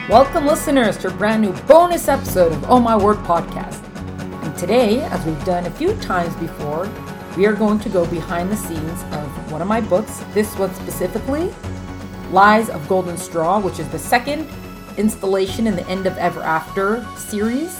Welcome, listeners, to a brand new bonus episode of Oh My Word podcast. And today, as we've done a few times before, we are going to go behind the scenes of one of my books. This one specifically, Lies of Golden Straw, which is the second installation in the End of Ever After series.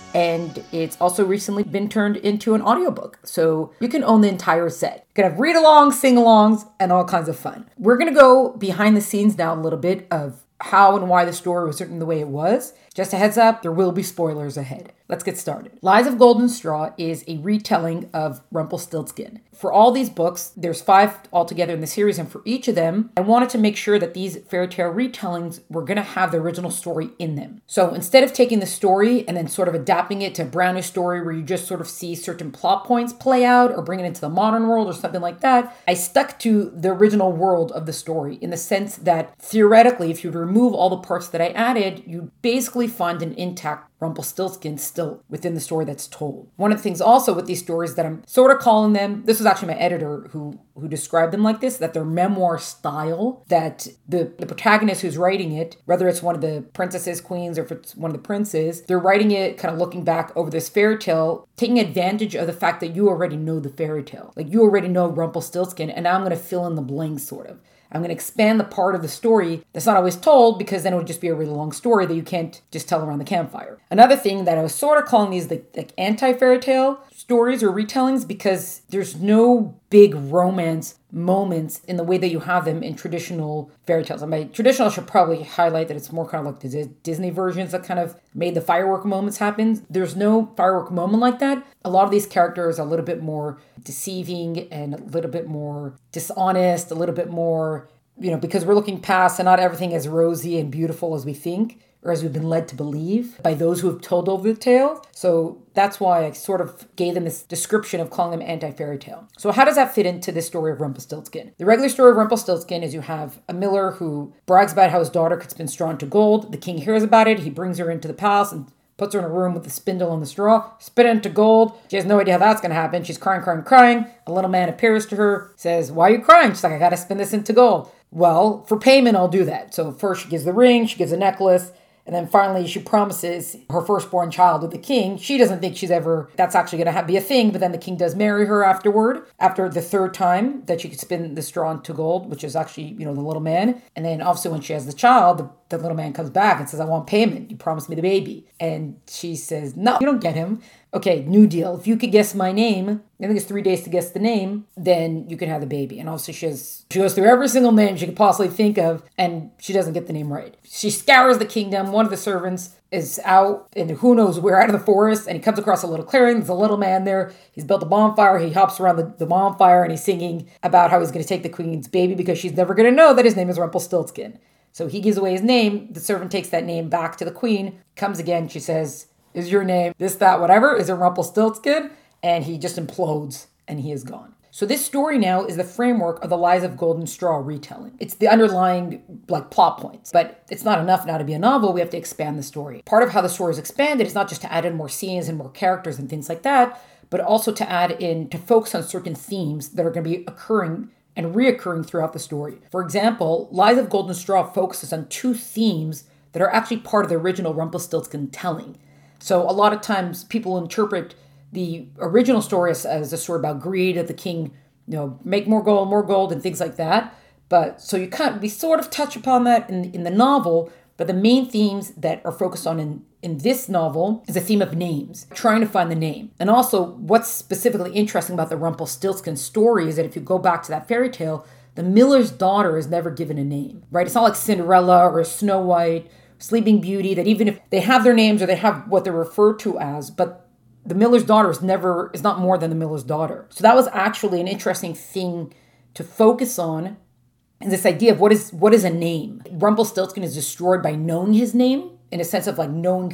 And it's also recently been turned into an audiobook. So you can own the entire set. You can have read-alongs, sing-alongs, and all kinds of fun. We're going to go behind the scenes now a little bit of how and why the story was written the way it was. Just a heads up, there will be spoilers ahead. Let's get started. Lies of Golden Straw is a retelling of Rumpelstiltskin. For all these books, there's 5 altogether in the series, and for each of them, I wanted to make sure that these fairy tale retellings were going to have the original story in them. So instead of taking the story and then sort of adapting it to a brand new story where you just sort of see certain plot points play out or bring it into the modern world or something like that, I stuck to the original world of the story in the sense that theoretically, if you remove all the parts that I added, you basically find an intact Rumpelstiltskin still within the story that's told. One of the things also with these stories that I'm sort of calling them, this was actually my editor who described them like this, that they're memoir style, that the protagonist who's writing it, whether it's one of the princesses, queens, or if it's one of the princes, they're writing it kind of looking back over this fairy tale, taking advantage of the fact that you already know the fairy tale. Like you already know Rumpelstiltskin, and now I'm going to fill in the blanks sort of. I'm going to expand the part of the story that's not always told because then it would just be a really long story that you can't just tell around the campfire. Another thing that I was sort of calling these like anti-fairy tale stories or retellings because there's no big romance moments in the way that you have them in traditional fairy tales. And by traditional, I should probably highlight that it's more kind of like the Disney versions that kind of made the firework moments happen. There's no firework moment like that. A lot of these characters are a little bit more deceiving and a little bit more dishonest, a little bit more, because we're looking past and not everything as rosy and beautiful as we think or as we've been led to believe by those who have told over the tale. So that's why I sort of gave them this description of calling them anti-fairy tale. So how does that fit into this story of Rumpelstiltskin? The regular story of Rumpelstiltskin is you have a miller who brags about how his daughter could spin straw into gold. The king hears about it. He brings her into the palace and puts her in a room with the spindle and the straw, spin it into gold. She has no idea how that's going to happen. She's crying. A little man appears to her, says, "Why are you crying?" She's like, "I got to spin this into gold." "Well, for payment, I'll do that." So first she gives the ring, she gives a necklace, and then finally she promises her firstborn child with the king. She doesn't think that's actually going to be a thing, but then the king does marry her afterward, after the third time that she could spin the straw into gold, which is actually, the little man. And then obviously when she has the child, the little man comes back and says, "I want payment. You promised me the baby." And she says, "No, you don't get him. Okay, new deal. If you could guess my name, I think it's 3 days to guess the name, then you can have the baby." And obviously she goes through every single name she could possibly think of, and she doesn't get the name right. She scours the kingdom. One of the servants is out and who knows where, out of the forest, and he comes across a little clearing. There's a little man there. He's built a bonfire. He hops around the bonfire and he's singing about how he's going to take the queen's baby because she's never going to know that his name is Rumpelstiltskin. So he gives away his name. The servant takes that name back to the queen, comes again. She says, "Is your name this, that, whatever? Is it Rumpelstiltskin?" And he just implodes and he is gone. So this story now is the framework of the Lies of Golden Straw retelling. It's the underlying plot points, but it's not enough now to be a novel. We have to expand the story. Part of how the story is expanded is not just to add in more scenes and more characters and things like that, but also to focus on certain themes that are going to be occurring and reoccurring throughout the story. For example, Lies of Golden Straw focuses on 2 themes that are actually part of the original Rumpelstiltskin telling. So a lot of times people interpret the original story as a story about greed, that the king, make more gold and things like that. But so we sort of touch upon that in the novel, but the main themes that are focused on in this novel is a theme of names, trying to find the name. And also what's specifically interesting about the Rumpelstiltskin story is that if you go back to that fairy tale, the miller's daughter is never given a name, right? It's not like Cinderella or Snow White, Sleeping Beauty, that even if they have their names or they have what they're referred to as, but the miller's daughter is not more than the miller's daughter. So that was actually an interesting thing to focus on, and this idea of what is a name. Rumpelstiltskin is destroyed by knowing his name, in a sense of knowing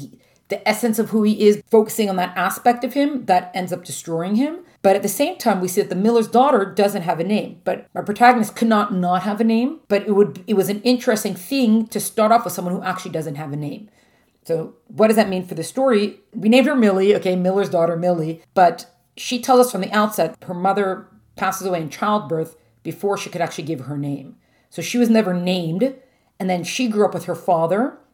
the essence of who he is, focusing on that aspect of him that ends up destroying him. But at the same time, we see that the miller's daughter doesn't have a name. But our protagonist could not have a name. But it was an interesting thing to start off with someone who actually doesn't have a name. So what does that mean for the story? We named her Millie, okay, Miller's daughter, Millie. But she tells us from the outset her mother passes away in childbirth before she could actually give her name. So she was never named. And then she grew up with her father.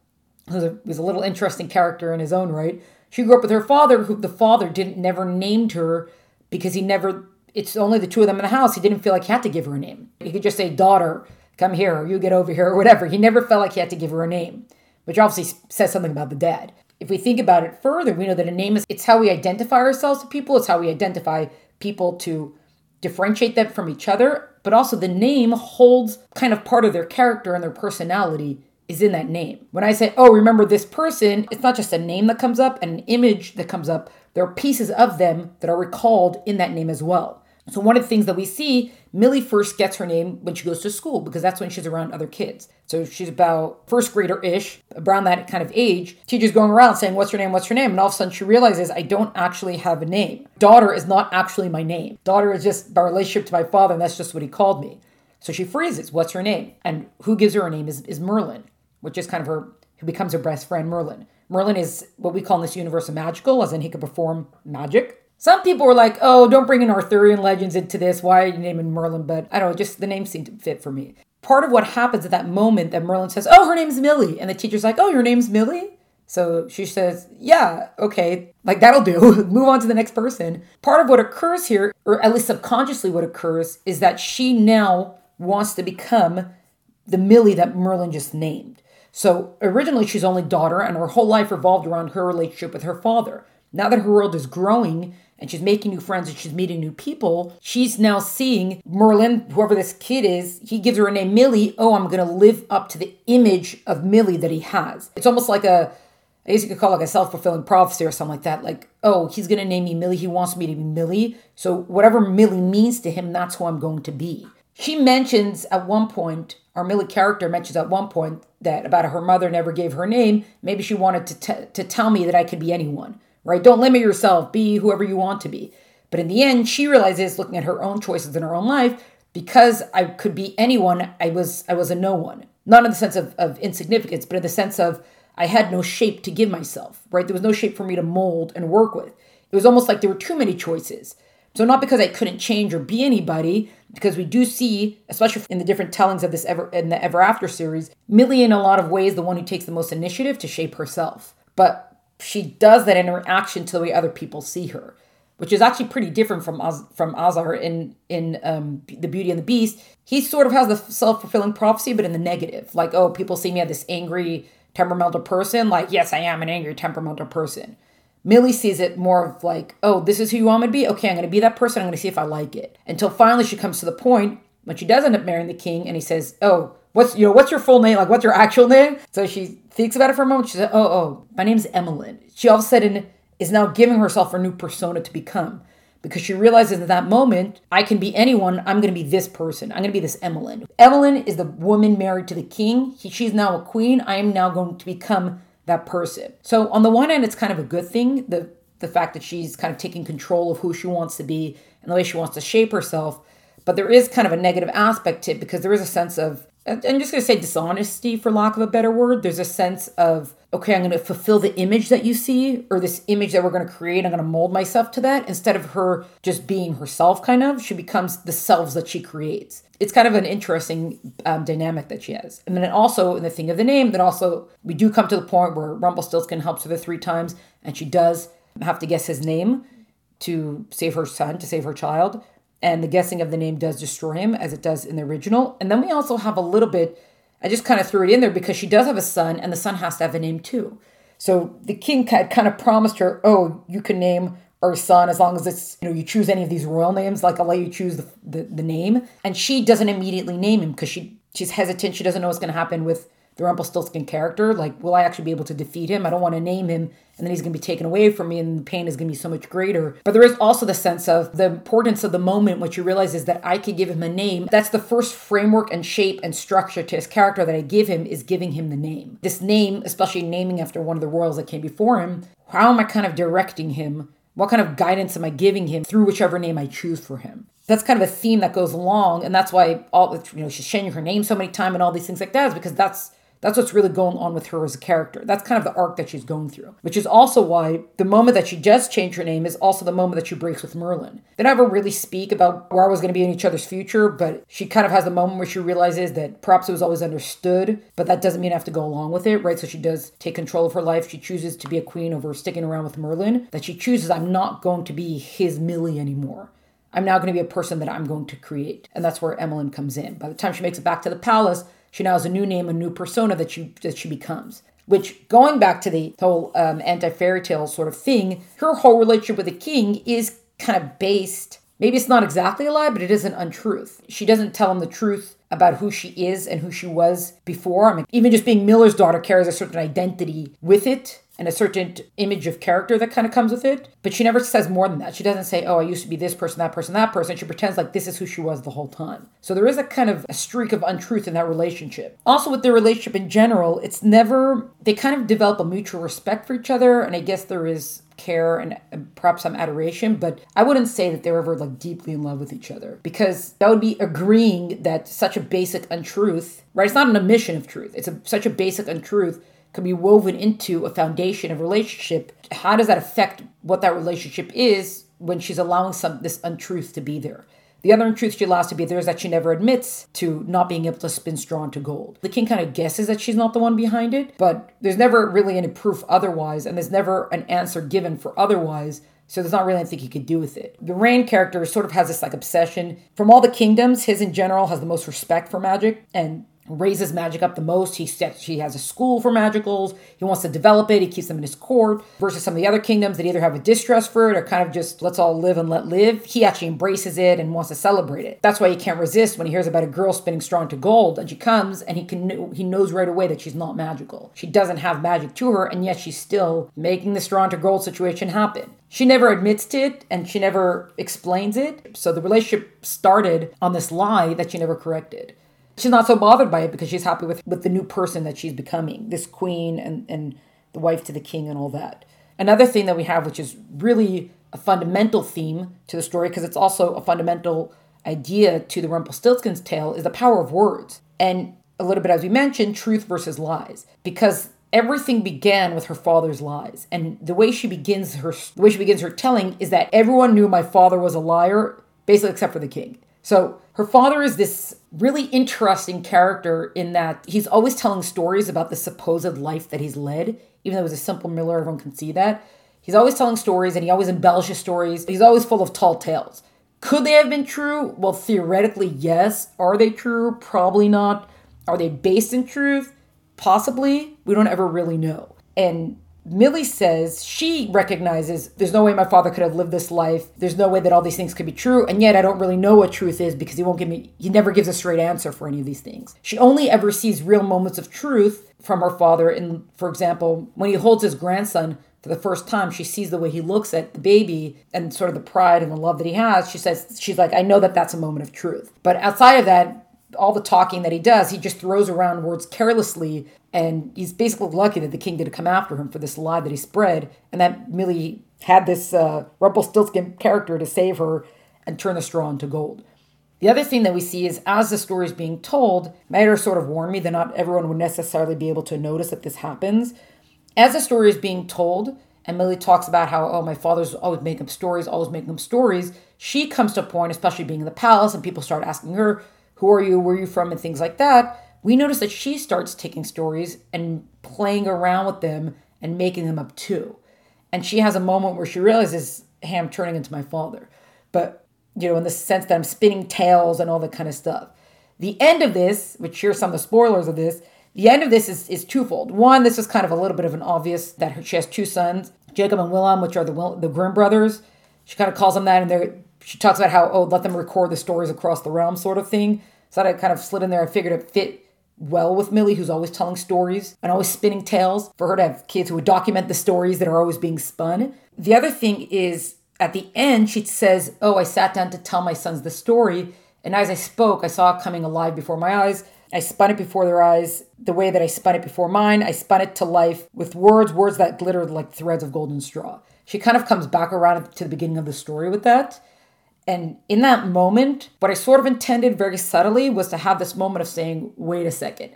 was a little interesting character in his own right. She grew up with her father, who the father didn't never named her because it's only the two of them in the house. He didn't feel like he had to give her a name. He could just say, daughter, come here, or you get over here, or whatever. He never felt like he had to give her a name, which obviously says something about the dad. If we think about it further, we know that a name it's how we identify ourselves to people. It's how we identify people to differentiate them from each other. But also the name holds kind of part of their character and their personality is in that name. When I say, oh, remember this person, it's not just a name that comes up and an image that comes up. There are pieces of them that are recalled in that name as well. So one of the things that we see, Millie first gets her name when she goes to school because that's when she's around other kids. So she's about first grader-ish, around that kind of age. Teacher's going around saying, what's your name, what's your name? And all of a sudden she realizes, I don't actually have a name. Daughter is not actually my name. Daughter is just my relationship to my father, and that's just what he called me. So she freezes, what's her name? And who gives her a name is Merlin, which is kind of who becomes her best friend, Merlin. Merlin is what we call in this universe a magical, as in he could perform magic. Some people were like, oh, don't bring in Arthurian legends into this. Why are you naming Merlin? But I don't know, just the name seemed to fit for me. Part of what happens at that moment that Merlin says, oh, her name's Millie. And the teacher's like, oh, your name's Millie? So she says, yeah, okay, like that'll do. Move on to the next person. Part of what occurs here, or at least subconsciously what occurs, is that she now wants to become the Millie that Merlin just named. So originally she's only daughter and her whole life revolved around her relationship with her father. Now that her world is growing and she's making new friends and she's meeting new people, she's now seeing Merlin, whoever this kid is, he gives her a name, Millie. Oh, I'm going to live up to the image of Millie that he has. It's almost like I guess you could call it like a self-fulfilling prophecy or something like that. Like, oh, he's going to name me Millie. He wants me to be Millie. So whatever Millie means to him, that's who I'm going to be. She mentions at one point, our Millie character mentions at one point that about her mother never gave her name. Maybe she wanted to tell me that I could be anyone. Right? Don't limit yourself. Be whoever you want to be. But in the end, she realizes, looking at her own choices in her own life, because I could be anyone, I was a no one. Not in the sense of insignificance, but in the sense of I had no shape to give myself. Right? There was no shape for me to mold and work with. It was almost like there were too many choices. So not because I couldn't change or be anybody, because we do see, especially in the different tellings of this in the Ever After series, Millie in a lot of ways the one who takes the most initiative to shape herself. But she does that in her action to the way other people see her, which is actually pretty different from Asar in The Beauty and the Beast. He sort of has the self-fulfilling prophecy, but in the negative. Like, oh, people see me as this angry, temperamental person. Like, yes, I am an angry, temperamental person. Millie sees it more of like, oh, this is who you want me to be? Okay, I'm going to be that person. I'm going to see if I like it. Until finally she comes to the point when she does end up marrying the king and he says, oh, what's your full name? Like, what's your actual name? So she thinks about it for a moment. She said, oh, my name's Emmeline. She all of a sudden is now giving herself a new persona to become because she realizes at that moment, I can be anyone. I'm going to be this person. I'm going to be this Emmeline. Emmeline is the woman married to the king. She's now a queen. I am now going to become that person. So on the one hand, it's kind of a good thing, the fact that she's kind of taking control of who she wants to be and the way she wants to shape herself. But there is kind of a negative aspect to it because there is a sense of, I'm just going to say dishonesty for lack of a better word. There's a sense of, okay, I'm going to fulfill the image that you see or this image that we're going to create. I'm going to mold myself to that. Instead of her just being herself kind of, she becomes the selves that she creates. It's kind of an interesting dynamic that she has. And then also in the thing of the name, that also we do come to the point where Rumpelstiltskin helps her the 3 times and she does have to guess his name to save her son, to save her child. And the guessing of the name does destroy him, as it does in the original. And then we also have a little bit, I just kind of threw it in there because she does have a son, and the son has to have a name too. So the king kind of promised her, oh, you can name our son as long as it's, you choose any of these royal names, like I'll let you choose the name. And she doesn't immediately name him because she's hesitant. She doesn't know what's going to happen with the Rumpelstiltskin character. Like, will I actually be able to defeat him? I don't want to name him and then he's going to be taken away from me and the pain is going to be so much greater. But there is also the sense of the importance of the moment. What you realize is that I could give him a name. That's the first framework and shape and structure to his character that I give him, is giving him the name. This name, especially naming after one of the royals that came before him, how am I kind of directing him? What kind of guidance am I giving him through whichever name I choose for him? That's kind of a theme that goes along. And that's why she's changing her name so many times and all these things like that, is because that's That's what's really going on with her as a character. That's kind of the arc that she's going through, which is also why the moment that she does change her name is also the moment that she breaks with Merlin. They never really speak about where I was going to be in each other's future, but she kind of has the moment where she realizes that perhaps it was always understood, but that doesn't mean I have to go along with it, right? So she does take control of her life. She chooses to be a queen over sticking around with Merlin, that she chooses, I'm not going to be his Millie anymore. I'm now going to be a person that I'm going to create. And that's where Emmeline comes in. By the time she makes it back to the palace, she now has a new name, a new persona that she becomes. Which, going back to the whole anti-fairy tale sort of thing, her whole relationship with the king is kind of based, maybe it's not exactly a lie, but it is an untruth. She doesn't tell him the truth about who she is and who she was before. I mean, even just being Miller's daughter carries a certain identity with it and a certain image of character that kind of comes with it. But she never says more than that. She doesn't say, oh, I used to be this person, that person, that person. She pretends like this is who she was the whole time. So there is a kind of a streak of untruth in that relationship. Also with their relationship in general, it's never, they kind of develop a mutual respect for each other. And I guess there is care and perhaps some adoration, but I wouldn't say that they're ever like deeply in love with each other, because that would be agreeing that such a basic untruth, right? It's not an omission of truth. It's such a basic untruth can be woven into a foundation of relationship. How does that affect what that relationship is when she's allowing this untruth to be there? The other untruth she allows to be there is that she never admits to not being able to spin straw into gold. The king kind of guesses that she's not the one behind it, but there's never really any proof otherwise, and there's never an answer given for otherwise, so there's not really anything he could do with it. The Rain character sort of has this like obsession. From all the kingdoms, his in general has the most respect for magic, and raises magic up the most. He has a school for magicals. He wants to develop it. He keeps them in his court. Versus some of the other kingdoms that either have a distrust for it or kind of just let's all live and let live. He actually embraces it and wants to celebrate it. That's why he can't resist when he hears about a girl spinning straw into gold, and she comes and he knows right away that she's not magical. She doesn't have magic to her, and yet she's still making the straw into gold situation happen. She never admits to it, and she never explains it. So the relationship started on this lie that she never corrected. She's not so bothered by it because she's happy with the new person that she's becoming, this queen and the wife to the king and all that. Another thing that we have, which is really a fundamental theme to the story, because it's also a fundamental idea to the Rumpelstiltskin's tale, is the power of words. And a little bit, as we mentioned, truth versus lies. Because everything began with her father's lies. And the way she begins her telling is that everyone knew my father was a liar, basically except for the king. So her father is this really interesting character in that he's always telling stories about the supposed life that he's led, even though it was a simple miller, everyone can see that. He's always telling stories and he always embellishes stories. He's always full of tall tales. Could they have been true? Well, theoretically, yes. Are they true? Probably not. Are they based in truth? Possibly. We don't ever really know. And Millie says she recognizes there's no way my father could have lived this life. There's no way that all these things could be true. And yet I don't really know what truth is because he never gives a straight answer for any of these things. She only ever sees real moments of truth from her father. And for example, when he holds his grandson for the first time, she sees the way he looks at the baby and sort of the pride and the love that he has. She's like, I know that that's a moment of truth. But outside of that, all the talking that he does, he just throws around words carelessly, and he's basically lucky that the king didn't come after him for this lie that he spread, and that Millie had this Rumpelstiltskin character to save her and turn the straw into gold. The other thing that we see is as the story is being told, my editor sort of warned me that not everyone would necessarily be able to notice that this happens. As the story is being told, and Millie talks about how, my father's always making up stories, she comes to a point, especially being in the palace, and people start asking her, who are you, where are you from, and things like that. We notice that she starts taking stories and playing around with them and making them up too. And she has a moment where she realizes, hey, I'm turning into my father. But, in the sense that I'm spinning tales and all that kind of stuff. The end of this, which here's some of the spoilers of this, the end of this is twofold. One, this is kind of a little bit of an obvious that she has two sons, Jacob and Willem, which are the Grimm brothers. She kind of calls them that, and she talks about how, let them record the stories across the realm sort of thing. So that I kind of slid in there. I figured it fit well with Millie, who's always telling stories and always spinning tales, for her to have kids who would document the stories that are always being spun. The other thing is, at the end, she says, I sat down to tell my sons the story, and as I spoke, I saw it coming alive before my eyes. I spun it before their eyes the way that I spun it before mine. I spun it to life with words that glittered like threads of golden straw. She kind of comes back around to the beginning of the story with that. And in that moment, what I sort of intended very subtly was to have this moment of saying, wait a second.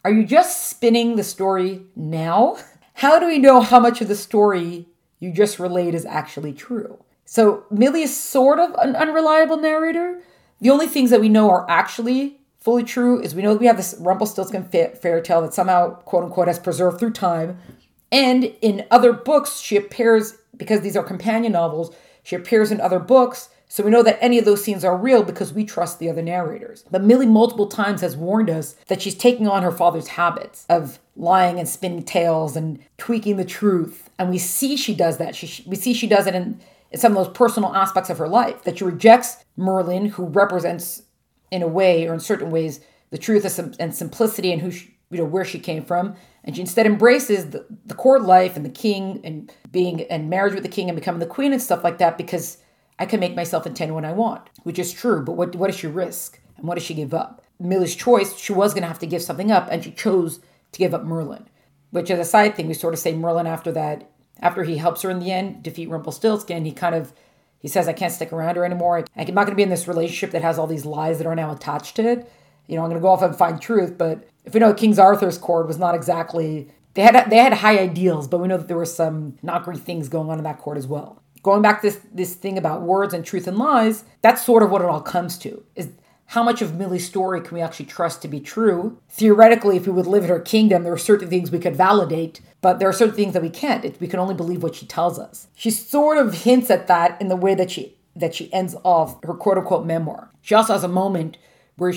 Are you just spinning the story now? How do we know how much of the story you just relayed is actually true? So Millie is sort of an unreliable narrator. The only things that we know are actually fully true is we know that we have this Rumpelstiltskin fairy tale that somehow, quote unquote, has preserved through time. And in other books, she appears, because these are companion novels, she appears in other books. So we know that any of those scenes are real because we trust the other narrators. But Millie multiple times has warned us that she's taking on her father's habits of lying and spinning tales and tweaking the truth. And we see she does that. We see she does it in some of those personal aspects of her life, that she rejects Merlin, who represents, in a way, or in certain ways, the truth and simplicity and where she came from. And she instead embraces the court life and the king and being in marriage with the king and becoming the queen and stuff like that, because I can make myself into anyone I want, which is true. But what does she risk? And what does she give up? Millie's choice, she was going to have to give something up, and she chose to give up Merlin, which is a side thing. We sort of say Merlin after that, after he helps her in the end defeat Rumpelstiltskin, he says, I can't stick around her anymore. I'm not going to be in this relationship that has all these lies that are now attached to it. I'm going to go off and find truth. But if we know King Arthur's court was not exactly, they had high ideals, but we know that there were some not great things going on in that court as well. Going back to this thing about words and truth and lies, that's sort of what it all comes to, is how much of Millie's story can we actually trust to be true? Theoretically, if we would live in her kingdom, there are certain things we could validate, but there are certain things that we can't. We can only believe what she tells us. She sort of hints at that in the way that she ends off her quote-unquote memoir. She also has a moment where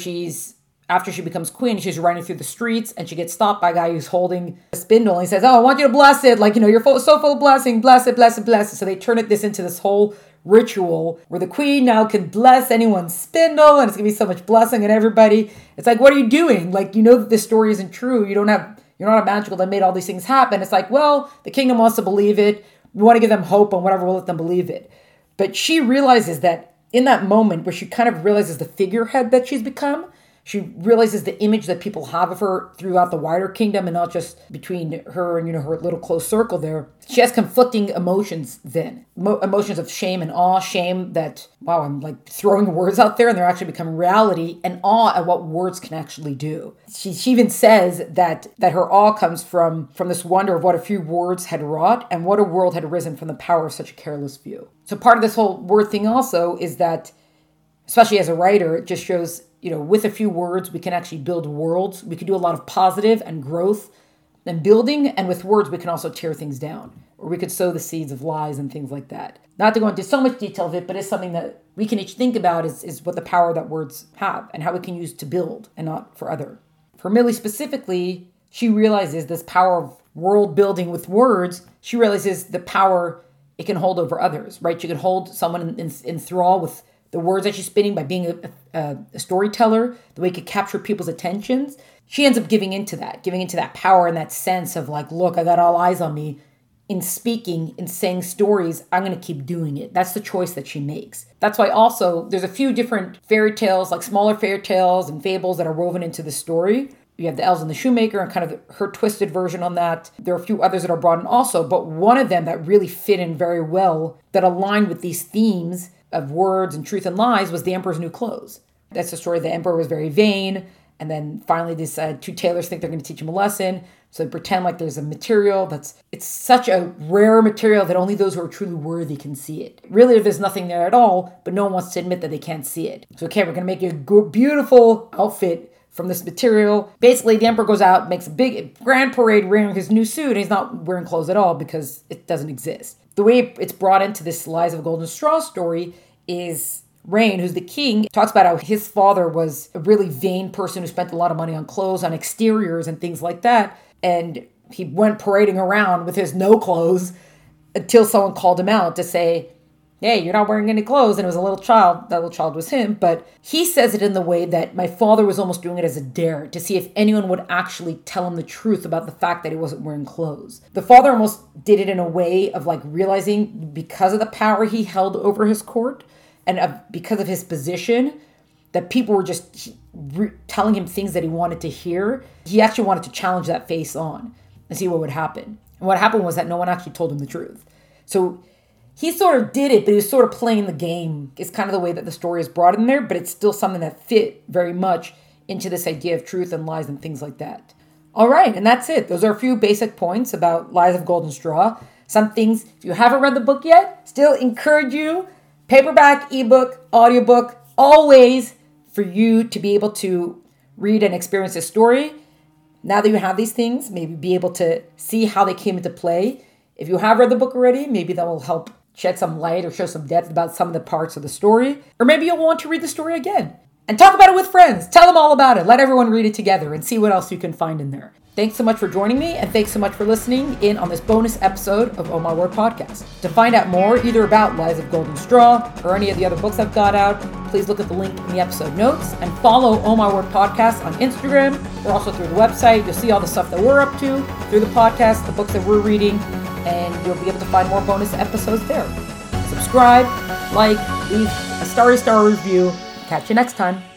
after she becomes queen, she's running through the streets and she gets stopped by a guy who's holding a spindle. And he says, I want you to bless it. You're so full of blessing. Bless it, bless it, bless it. So they turn this into this whole ritual where the queen now can bless anyone's spindle and it's going to be so much blessing on everybody. It's like, what are you doing? That this story isn't true. You're not a magical that made all these things happen. It's like, well, the kingdom wants to believe it. We want to give them hope and whatever, we'll let them believe it. But she realizes that in that moment where she kind of realizes the figurehead that she's become, she realizes the image that people have of her throughout the wider kingdom and not just between her and, her little close circle there. She has conflicting emotions then. Emotions of shame and awe. Shame that, wow, I'm throwing words out there and they're actually becoming reality, and awe at what words can actually do. She even says that her awe comes from this wonder of what a few words had wrought and what a world had arisen from the power of such a careless few. So part of this whole word thing also is that, especially as a writer, it just shows, with a few words, we can actually build worlds. We can do a lot of positive and growth and building. And with words, we can also tear things down. Or we could sow the seeds of lies and things like that. Not to go into so much detail of it, but it's something that we can each think about is what the power that words have and how we can use to build and not for other. For Millie specifically, she realizes this power of world building with words. She realizes the power it can hold over others, right? She can hold someone in thrall with the words that she's spinning by being a storyteller, the way it could capture people's attentions. She ends up giving into that power and that sense of look, I got all eyes on me. In speaking, in saying stories, I'm going to keep doing it. That's the choice that she makes. That's why also there's a few different fairy tales, smaller fairy tales and fables that are woven into the story. You have the Elves and the Shoemaker and kind of her twisted version on that. There are a few others that are brought in also, but one of them that really fit in very well, that aligned with these themes of words and truth and lies, was The Emperor's New Clothes. That's the story. The emperor was very vain, and then finally these two tailors think they're going to teach him a lesson, so they pretend like there's a material it's such a rare material that only those who are truly worthy can see it. Really, there's nothing there at all, but no one wants to admit that they can't see it. So okay, we're going to make you a beautiful outfit from this material. Basically, the emperor goes out, makes a big grand parade wearing his new suit, and he's not wearing clothes at all because it doesn't exist. The way it's brought into this Lies of a Golden Straw story is Rain, who's the king, talks about how his father was a really vain person who spent a lot of money on clothes, on exteriors and things like that. And he went parading around with his no clothes until someone called him out to say, hey, you're not wearing any clothes. And it was a little child. That little child was him. But he says it in the way that my father was almost doing it as a dare to see if anyone would actually tell him the truth about the fact that he wasn't wearing clothes. The father almost did it in a way of realizing, because of the power he held over his court and because of his position, that people were just telling him things that he wanted to hear. He actually wanted to challenge that face on and see what would happen. And what happened was that no one actually told him the truth. So he sort of did it, but he was sort of playing the game. It's kind of the way that the story is brought in there, but it's still something that fit very much into this idea of truth and lies and things like that. All right, and that's it. Those are a few basic points about Lies of Golden Straw. Some things, if you haven't read the book yet, still encourage you. Paperback, ebook, audiobook, always for you to be able to read and experience a story. Now that you have these things, maybe be able to see how they came into play. If you have read the book already, maybe that will help shed some light or show some depth about some of the parts of the story. Or maybe you'll want to read the story again. And talk about it with friends. Tell them all about it. Let everyone read it together and see what else you can find in there. Thanks so much for joining me, and thanks so much for listening in on this bonus episode of Oh My Word Podcast. To find out more either about Lies of Golden Straw or any of the other books I've got out, please look at the link in the episode notes and follow Oh My Word Podcast on Instagram or also through the website. You'll see all the stuff that we're up to through the podcast, the books that we're reading, and you'll be able to find more bonus episodes there. Subscribe, like, leave a starry star review. Catch you next time.